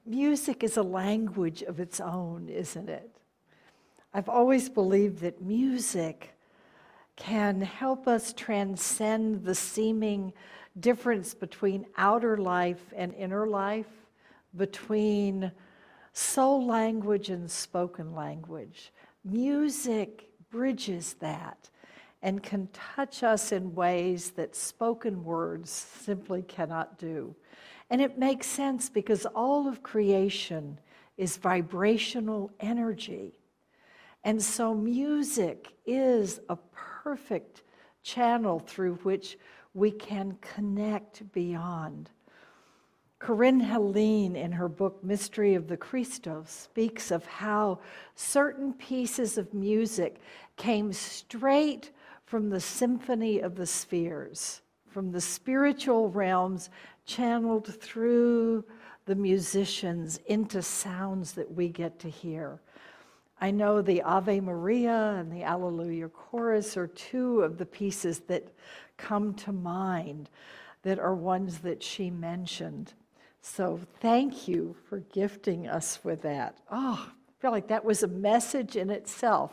music is a language of its own, isn't it? I've always believed that music can help us transcend the seeming difference between outer life and inner life, between soul language and spoken language. Music bridges that and can touch us in ways that spoken words simply cannot do. And it makes sense because all of creation is vibrational energy. And so music is a perfect channel through which we can connect beyond. Corinne Helene, in her book Mystery of the Christos, speaks of how certain pieces of music came straight from the symphony of the spheres, from the spiritual realms, channeled through the musicians into sounds that we get to hear. I know the Ave Maria and the Alleluia Chorus are two of the pieces that come to mind that are ones that she mentioned. So thank you for gifting us with that. Oh, I feel like that was a message in itself.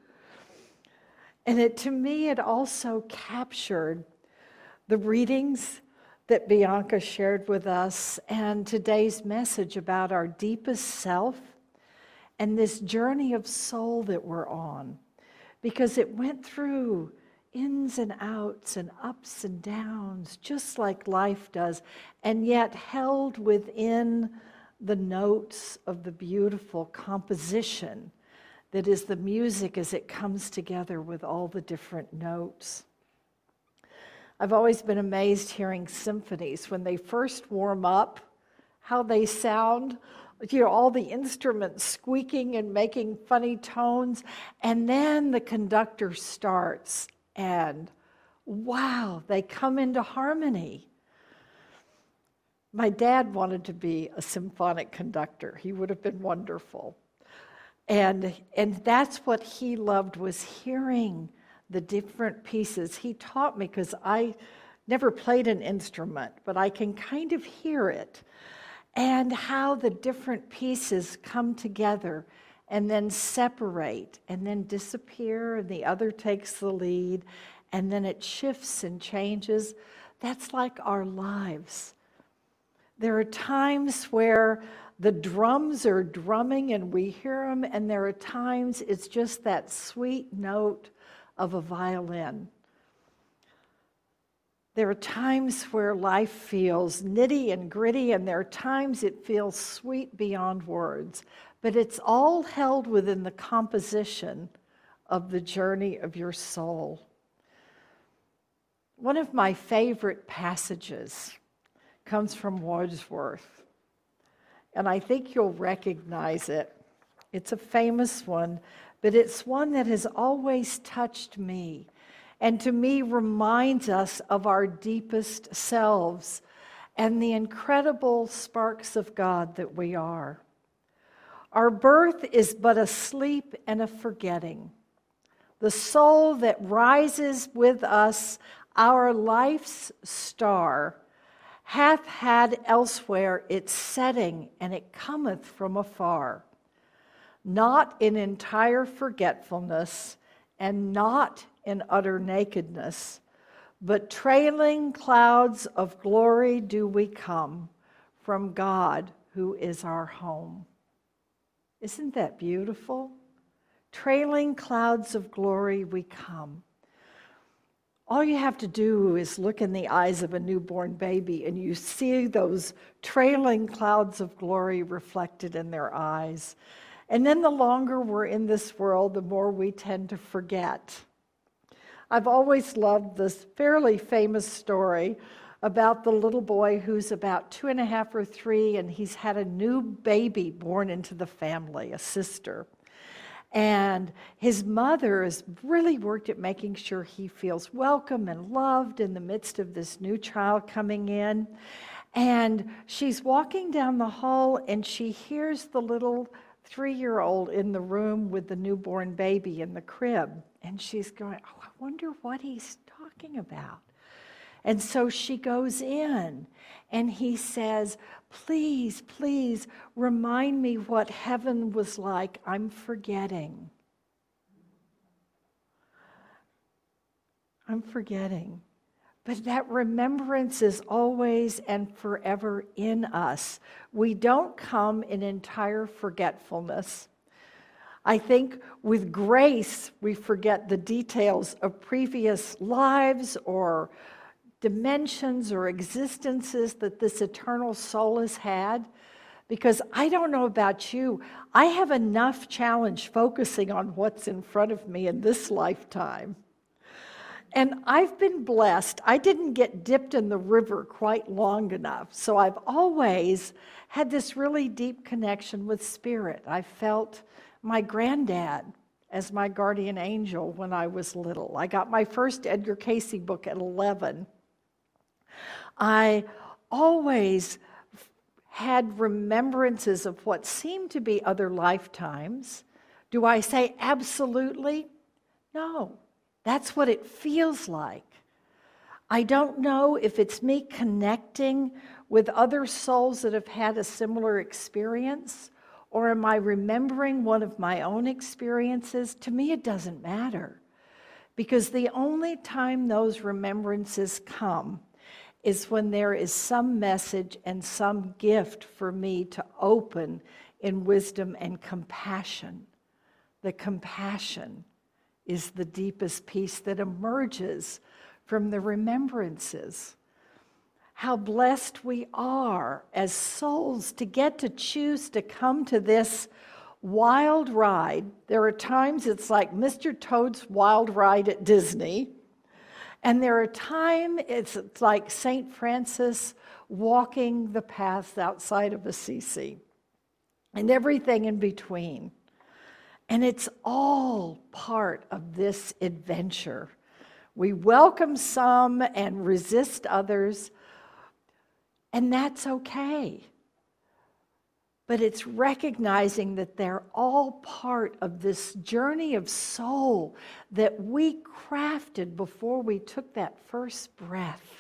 And to me, it also captured the readings that Bianca shared with us and today's message about our deepest self and this journey of soul that we're on. Because it went through ins and outs and ups and downs, just like life does, and yet held within the notes of the beautiful composition that is the music as it comes together with all the different notes. I've always been amazed hearing symphonies when they first warm up, how they sound, all the instruments squeaking and making funny tones, and then the conductor starts, and wow, they come into harmony. My dad wanted to be a symphonic conductor. He would have been wonderful. And that's what he loved, was hearing the different pieces. He taught me, because I never played an instrument, but I can kind of hear it, and how the different pieces come together and then separate and then disappear, and the other takes the lead, and then it shifts and changes. That's like our lives. There are times where the drums are drumming and we hear them, and there are times it's just that sweet note of a violin. There are times where life feels nitty and gritty, and there are times it feels sweet beyond words. But it's all held within the composition of the journey of your soul. One of my favorite passages comes from Wordsworth, and I think you'll recognize it. It's a famous one, but it's one that has always touched me, and to me reminds us of our deepest selves and the incredible sparks of God that we are. Our birth is but a sleep and a forgetting. The soul that rises with us, our life's star, hath had elsewhere its setting, and it cometh from afar, not in entire forgetfulness, and not in utter nakedness, but trailing clouds of glory do we come from God, who is our home. Isn't that beautiful? Trailing clouds of glory we come. All you have to do is look in the eyes of a newborn baby, and you see those trailing clouds of glory reflected in their eyes. And then the longer we're in this world, the more we tend to forget. I've always loved this fairly famous story about the little boy who's about 2.5 or 3, and he's had a new baby born into the family, a sister. And his mother has really worked at making sure he feels welcome and loved in the midst of this new child coming in. And she's walking down the hall, and she hears the little 3-year-old in the room with the newborn baby in the crib. And she's going, oh, I wonder what he's talking about. And so she goes in, and he says, please, please remind me what heaven was like. I'm forgetting. I'm forgetting. But that remembrance is always and forever in us. We don't come in entire forgetfulness. I think with grace, we forget the details of previous lives or dimensions or existences that this eternal soul has had. Because I don't know about you, I have enough challenge focusing on what's in front of me in this lifetime. And I've been blessed. I didn't get dipped in the river quite long enough. So I've always had this really deep connection with spirit. I felt my granddad as my guardian angel when I was little. I got my first Edgar Cayce book at 11. I always had remembrances of what seemed to be other lifetimes. Do I say absolutely? No. That's what it feels like. I don't know if it's me connecting with other souls that have had a similar experience, or am I remembering one of my own experiences? To me, it doesn't matter. Because the only time those remembrances come is when there is some message and some gift for me to open in wisdom and compassion. The compassion is the deepest peace that emerges from the remembrances. How blessed we are as souls to get to choose to come to this wild ride. There are times it's like Mr. Toad's Wild Ride at Disney, and there are times it's like St. Francis walking the paths outside of Assisi, and everything in between. And it's all part of this adventure. We welcome some and resist others, and that's okay. But it's recognizing that they're all part of this journey of soul that we crafted before we took that first breath.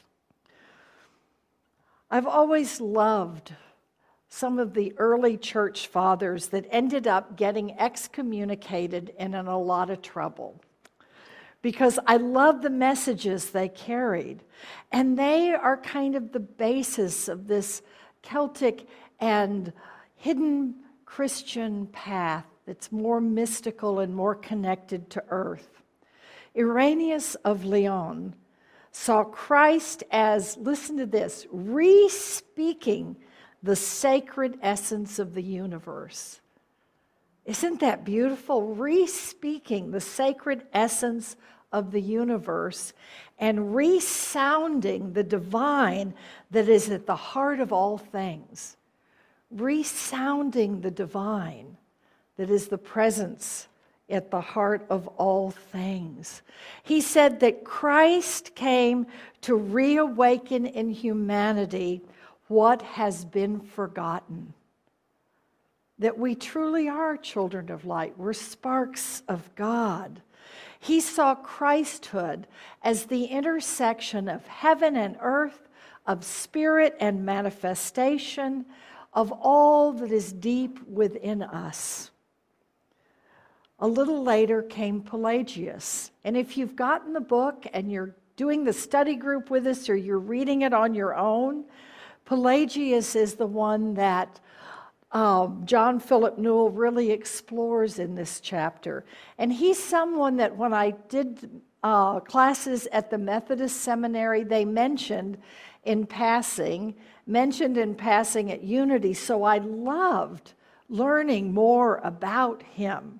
I've always loved some of the early church fathers that ended up getting excommunicated and in a lot of trouble. Because I love the messages they carried. And they are kind of the basis of this Celtic and hidden Christian path that's more mystical and more connected to earth. Irenaeus of Lyon saw Christ as, listen to this, re-speaking the sacred essence of the universe. Isn't that beautiful? Re-speaking the sacred essence of the universe and resounding the divine that is at the heart of all things. Resounding the divine that is the presence at the heart of all things. He said that Christ came to reawaken in humanity what has been forgotten. That we truly are children of light. We're sparks of God. He saw Christhood as the intersection of heaven and earth, of spirit and manifestation, of all that is deep within us. A little later came Pelagius. And if you've gotten the book and you're doing the study group with us or you're reading it on your own, Pelagius is the one that John Philip Newell really explores in this chapter. And he's someone that when I did classes at the Methodist Seminary, they mentioned in passing at Unity. So I loved learning more about him.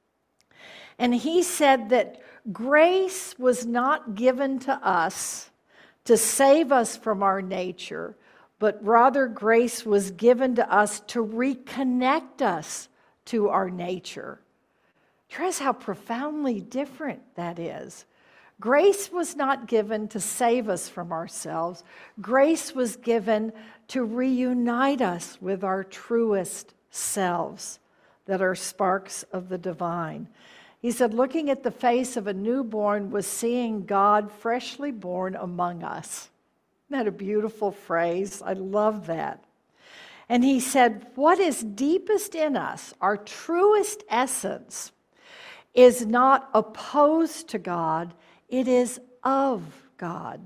And he said that grace was not given to us to save us from our nature, but rather grace was given to us to reconnect us to our nature. Trust how profoundly different that is. Grace was not given to save us from ourselves. Grace was given to reunite us with our truest selves that are sparks of the divine. He said, looking at the face of a newborn was seeing God freshly born among us. Isn't that a beautiful phrase? I love that. And he said, what is deepest in us, our truest essence, is not opposed to God, it is of God.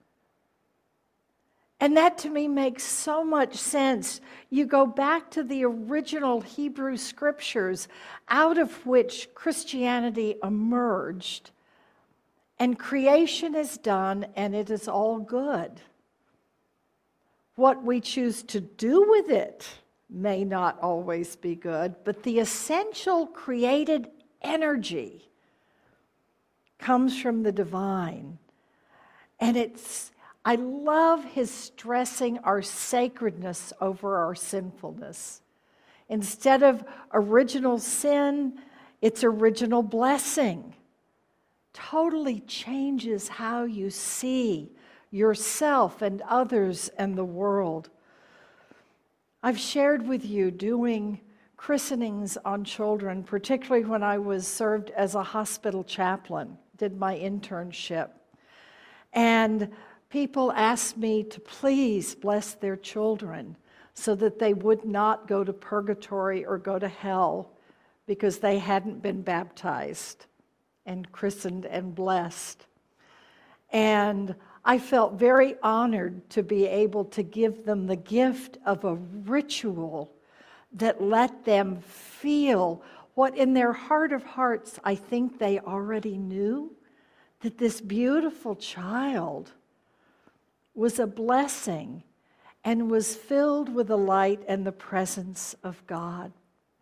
And that to me makes so much sense. You go back to the original Hebrew scriptures out of which Christianity emerged, and creation is done and it is all good. What we choose to do with it may not always be good, but the essential created energy comes from the divine. And I love his stressing our sacredness over our sinfulness. Instead of original sin, it's original blessing. Totally changes how you see yourself and others and the world. I've shared with you doing christenings on children, particularly when I was served as a hospital chaplain, did my internship. And people asked me to please bless their children so that they would not go to purgatory or go to hell because they hadn't been baptized and christened and blessed. And I felt very honored to be able to give them the gift of a ritual that let them feel what in their heart of hearts I think they already knew, that this beautiful child was a blessing and was filled with the light and the presence of God.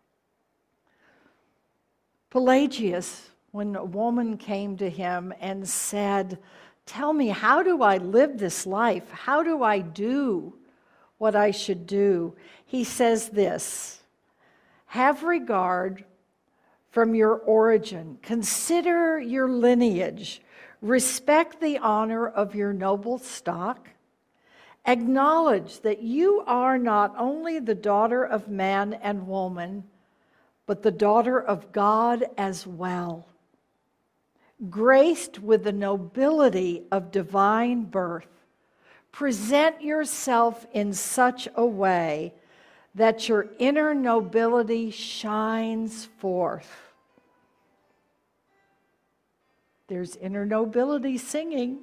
Pelagius, when a woman came to him and said, tell me, how do I live this life? How do I do what I should do? He says this, have regard from your origin, consider your lineage, respect the honor of your noble stock, acknowledge that you are not only the daughter of man and woman, but the daughter of God as well, graced with the nobility of divine birth. Present yourself in such a way that your inner nobility shines forth. There's inner nobility singing.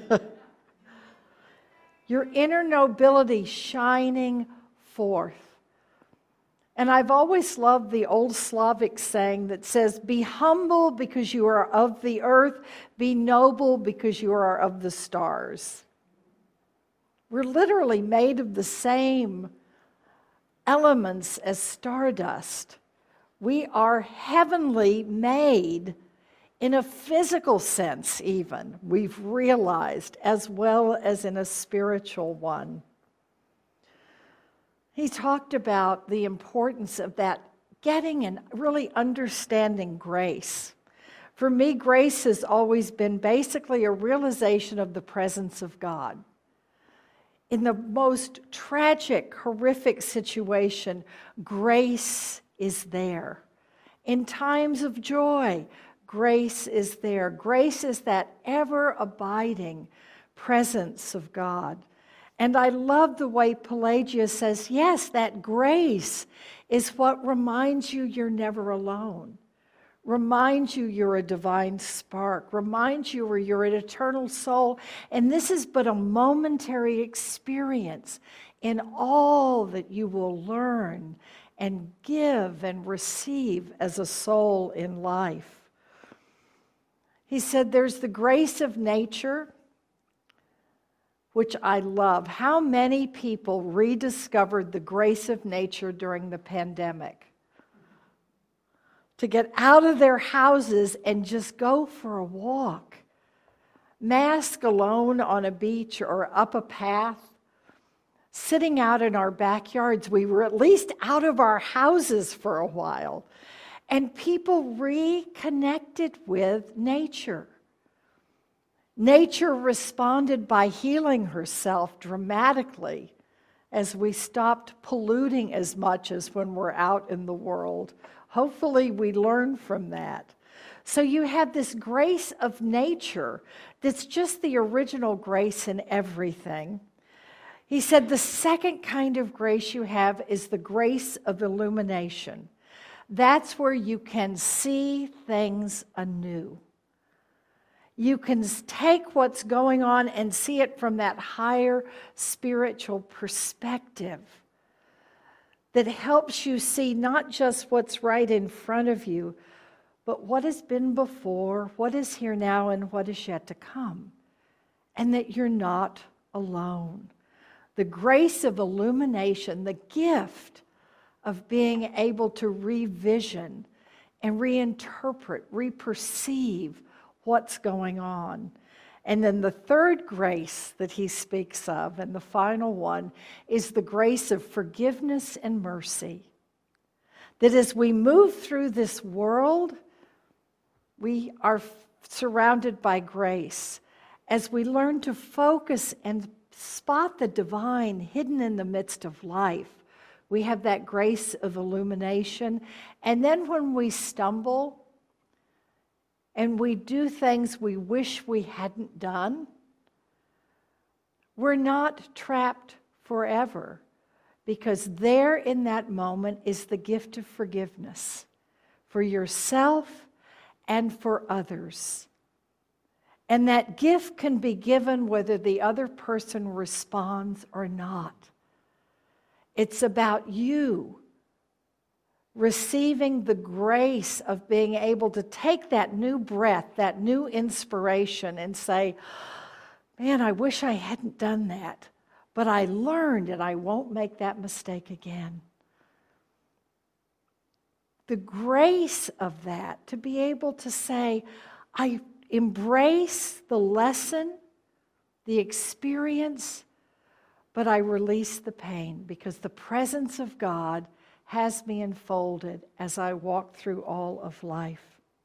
Your inner nobility shining forth. And I've always loved the old Slavic saying that says, be humble because you are of the earth, be noble because you are of the stars. We're literally made of the same elements as stardust. We are heavenly made in a physical sense even, we've realized, as well as in a spiritual one. He talked about the importance of that, getting and really understanding grace. For me, grace has always been basically a realization of the presence of God. In the most tragic, horrific situation, grace is there. In times of joy, grace is there. Grace is that ever-abiding presence of God. And I love the way Pelagius says, yes, that grace is what reminds you you're never alone. Reminds you you're a divine spark. Reminds you you're an eternal soul. And this is but a momentary experience in all that you will learn and give and receive as a soul in life. He said there's the grace of nature, which I love. How many people rediscovered the grace of nature during the pandemic? To get out of their houses and just go for a walk. Mask alone on a beach or up a path. Sitting out in our backyards. We were at least out of our houses for a while. And people reconnected with nature. Nature responded by healing herself dramatically as we stopped polluting as much as when we're out in the world. Hopefully we learn from that. So you have this grace of nature that's just the original grace in everything. He said the second kind of grace you have is the grace of illumination. That's where you can see things anew. You can take what's going on and see it from that higher spiritual perspective that helps you see not just what's right in front of you, but what has been before, what is here now, and what is yet to come. And that you're not alone. The grace of illumination, the gift of being able to revision and reinterpret, reperceive what's going on. And then the third grace that he speaks of, and the final one, is the grace of forgiveness and mercy. That as we move through this world, we are surrounded by grace. As we learn to focus and spot the divine hidden in the midst of life, we have that grace of illumination. And then when we stumble and we do things we wish we hadn't done, we're not trapped forever, because there in that moment is the gift of forgiveness for yourself and for others. And that gift can be given whether the other person responds or not. It's about you receiving the grace of being able to take that new breath, that new inspiration, and say, man, I wish I hadn't done that, but I learned and I won't make that mistake again. The grace of that, to be able to say, I embrace the lesson, the experience, but I release the pain because the presence of God has me enfolded as I walk through all of life.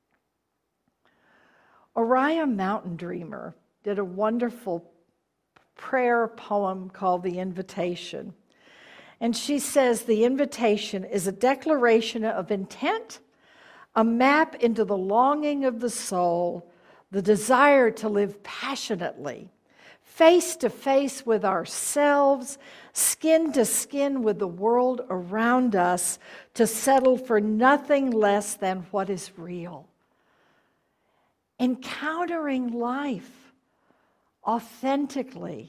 Oriah Mountain Dreamer did a wonderful prayer poem called The Invitation. And she says the invitation is a declaration of intent, a map into the longing of the soul, the desire to live passionately, face to face with ourselves, skin to skin with the world around us, to settle for nothing less than what is real. Encountering life authentically,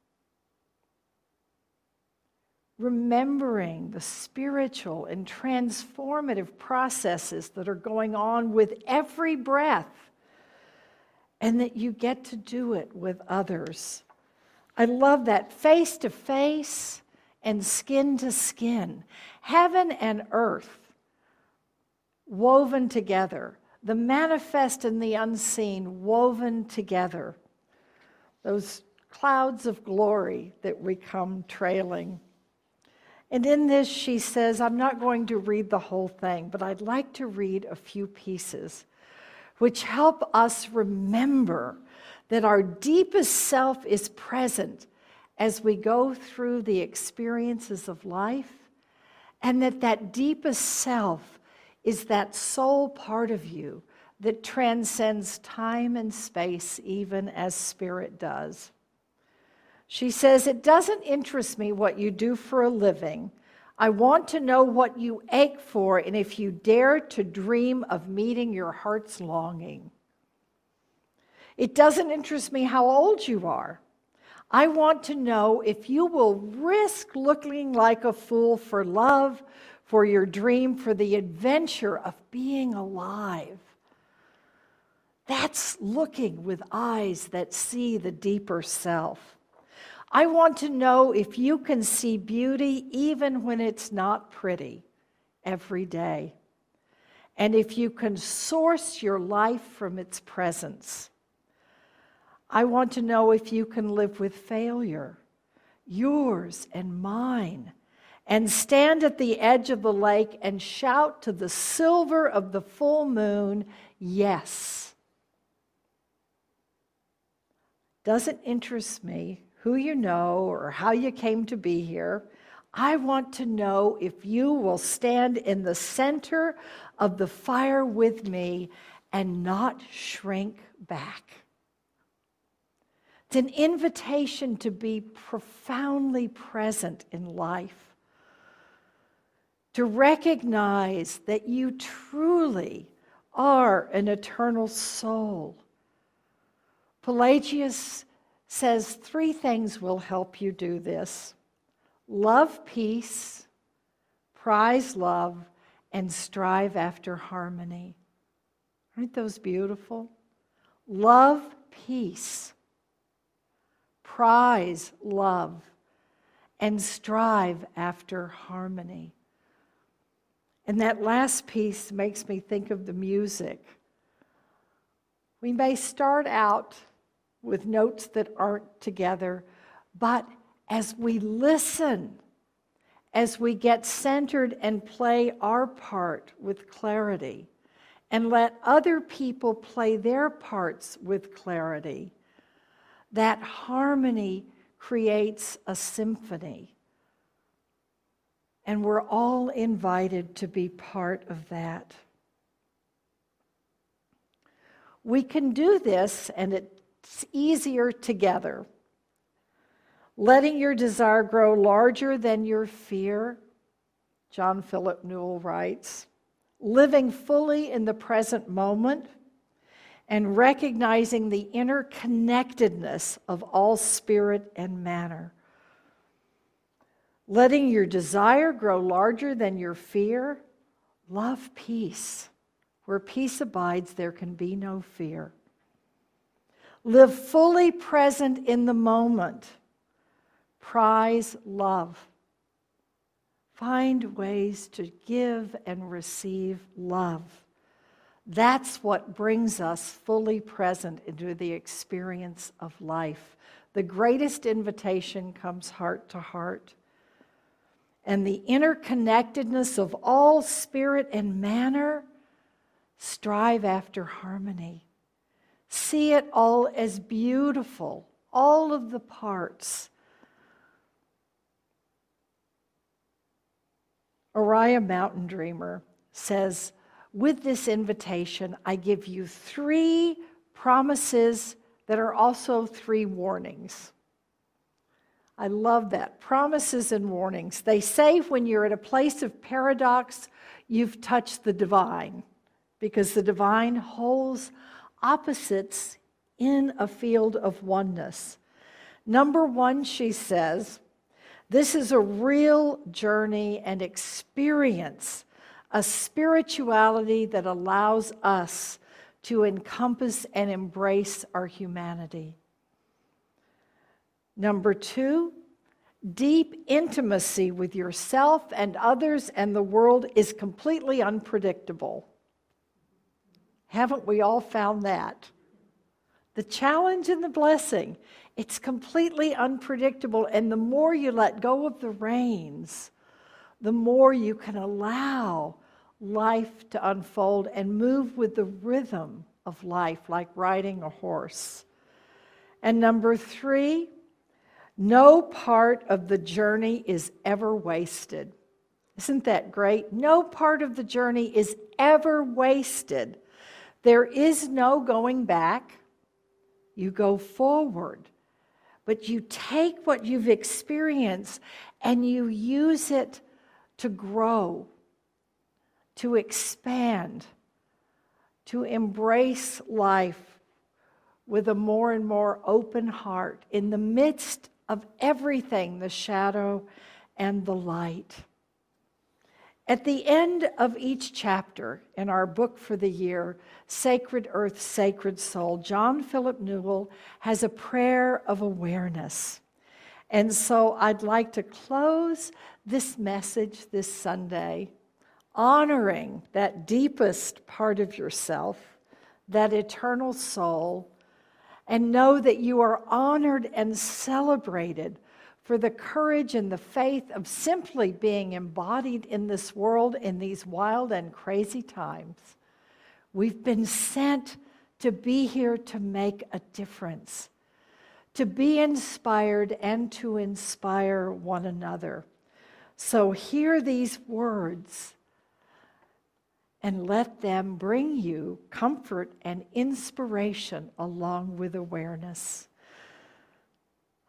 remembering the spiritual and transformative processes that are going on with every breath, and that you get to do it with others. I love that, face to face and skin to skin. Heaven and earth woven together. The manifest and the unseen woven together. Those clouds of glory that we come trailing. And in this she says, I'm not going to read the whole thing, but I'd like to read a few pieces which help us remember that our deepest self is present as we go through the experiences of life, and that deepest self is that soul part of you that transcends time and space, even as spirit does. She says, it doesn't interest me what you do for a living. I want to know what you ache for, and if you dare to dream of meeting your heart's longing. It doesn't interest me how old you are. I want to know if you will risk looking like a fool for love, for your dream, for the adventure of being alive. That's looking with eyes that see the deeper self. I want to know if you can see beauty even when it's not pretty every day. And if you can source your life from its presence. I want to know if you can live with failure, yours and mine, and stand at the edge of the lake and shout to the silver of the full moon, yes. Doesn't interest me who you know or how you came to be here. I want to know if you will stand in the center of the fire with me and not shrink back. It's an invitation to be profoundly present in life, to recognize that you truly are an eternal soul. Pelagius says 3 things will help you do this: love peace, prize love, and strive after harmony. Aren't those beautiful? Love peace, prize love, and strive after harmony. And that last piece makes me think of the music. We may start out with notes that aren't together, but as we listen, as we get centered and play our part with clarity, and let other people play their parts with clarity, that harmony creates a symphony. And we're all invited to be part of that. We can do this, and it's easier together. Letting your desire grow larger than your fear, John Philip Newell writes. Living fully in the present moment, and recognizing the interconnectedness of all spirit and matter. Letting your desire grow larger than your fear, love peace. Where peace abides, there can be no fear. Live fully present in the moment. Prize love. Find ways to give and receive love. That's what brings us fully present into the experience of life. The greatest invitation comes heart to heart. And the interconnectedness of all spirit and manner, strive after harmony. See it all as beautiful, all of the parts. Uriah Mountain Dreamer says, with this invitation, I give you 3 promises that are also 3 warnings. I love that. Promises and warnings. They say when you're at a place of paradox, you've touched the divine, because the divine holds opposites in a field of oneness. Number 1, she says, this is a real journey and experience, a spirituality that allows us to encompass and embrace our humanity. Number 2, deep intimacy with yourself and others and the world is completely unpredictable. Haven't we all found that? The challenge and the blessing, it's completely unpredictable, and the more you let go of the reins, the more you can allow life to unfold and move with the rhythm of life, like riding a horse. And number 3, no part of the journey is ever wasted. Isn't that great? No part of the journey is ever wasted. There is no going back. You go forward. But you take what you've experienced and you use it to grow, to expand, to embrace life with a more and more open heart in the midst of everything, the shadow and the light. At the end of each chapter in our book for the year, Sacred Earth, Sacred Soul, John Philip Newell has a prayer of awareness. And so I'd like to close this message this Sunday honoring that deepest part of yourself, that eternal soul, and know that you are honored and celebrated for the courage and the faith of simply being embodied in this world in these wild and crazy times. We've been sent to be here to make a difference, to be inspired and to inspire one another. So hear these words and let them bring you comfort and inspiration along with awareness.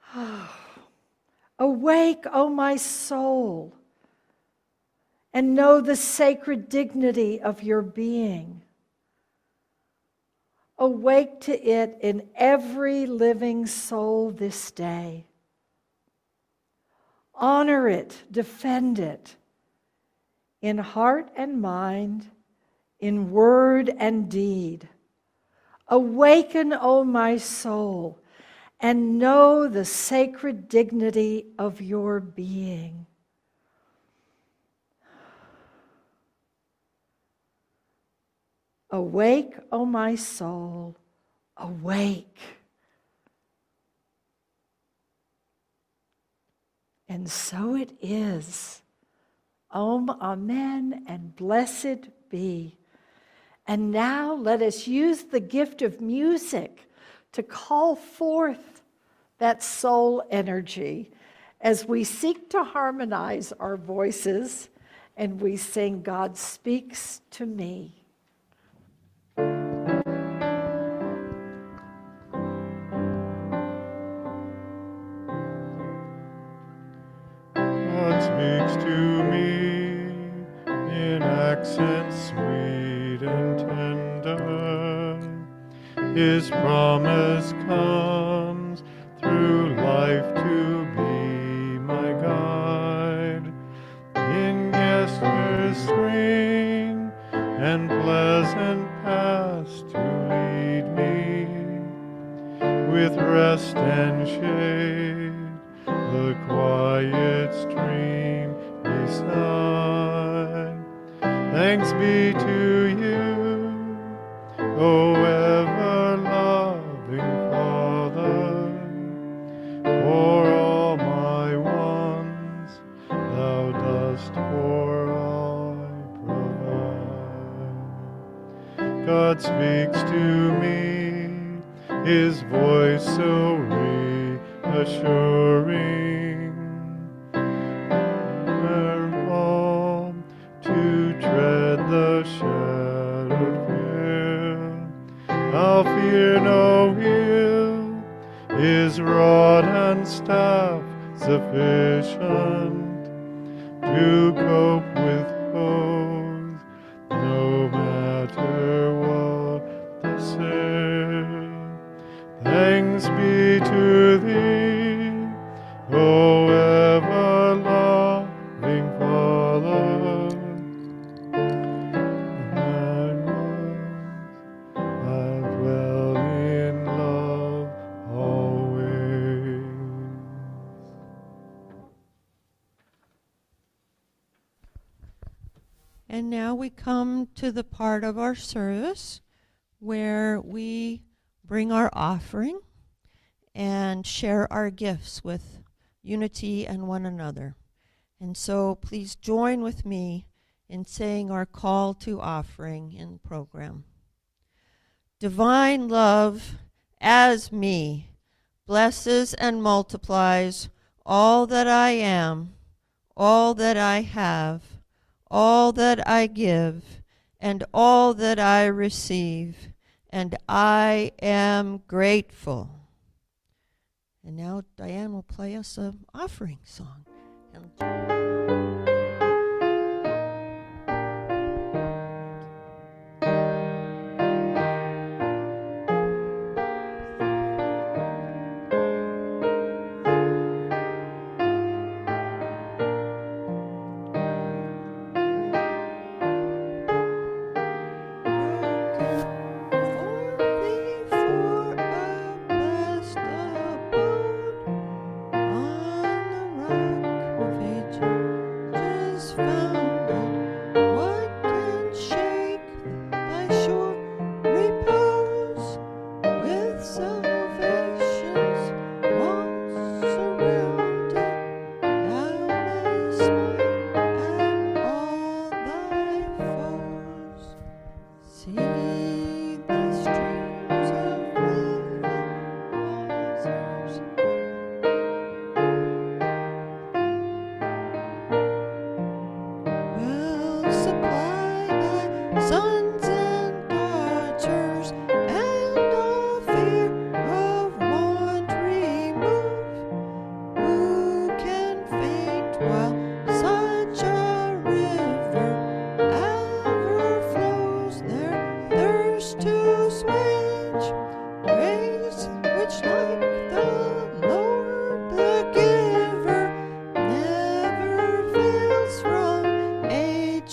Awake, O my soul, and know the sacred dignity of your being. Awake to it in every living soul this day. Honor it, defend it, in heart and mind, in word and deed. Awaken, O my soul, and know the sacred dignity of your being. Awake, O my soul, awake. And so it is. Amen, and blessed be. And now let us use the gift of music to call forth that soul energy as we seek to harmonize our voices and we sing, God Speaks to Me. God speaks to me in accents sweet and tender. His promise comes through life to be my guide. In gestures serene and pleasant paths to lead me, with rest and shade, the quiet stream beside. Thanks be to you, O ever-loving Father, for all my wants thou dost for I provide. God speaks to me, his voice so reassuring, calm to tread the shadowed hill. I'll fear no ill, his rod and staff sufficient to cope with foes, no matter what the sin. Thanks be to thee, O ever-loving Father. I'll dwell in love always. And now we come to the part of our service where we bring our offering and share our gifts with unity and one another. And so please join with me in saying our call to offering in the program. Divine love as me blesses and multiplies all that I am, all that I have, all that I give, and all that I receive, and I am grateful. And now Diane will play us an offering song. On the rock of ages.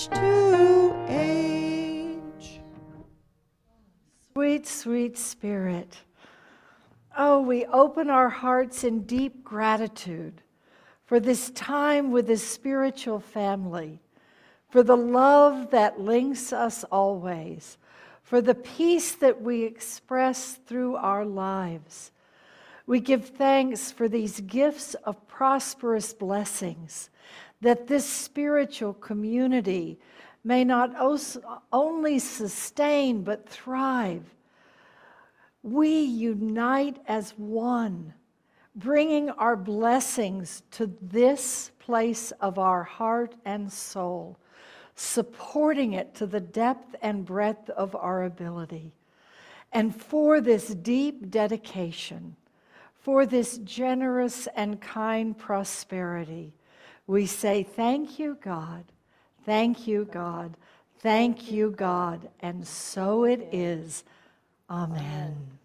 age to age. Sweet, sweet Spirit. Oh, we open our hearts in deep gratitude for this time with this spiritual family, for the love that links us always, for the peace that we express through our lives. We give thanks for these gifts of prosperous blessings, that this spiritual community may not only sustain but thrive. We unite as one, bringing our blessings to this place of our heart and soul, supporting it to the depth and breadth of our ability. And for this deep dedication, for this generous and kind prosperity, we say, thank you, God. Thank you, God. Thank you, God. And so it is. Amen.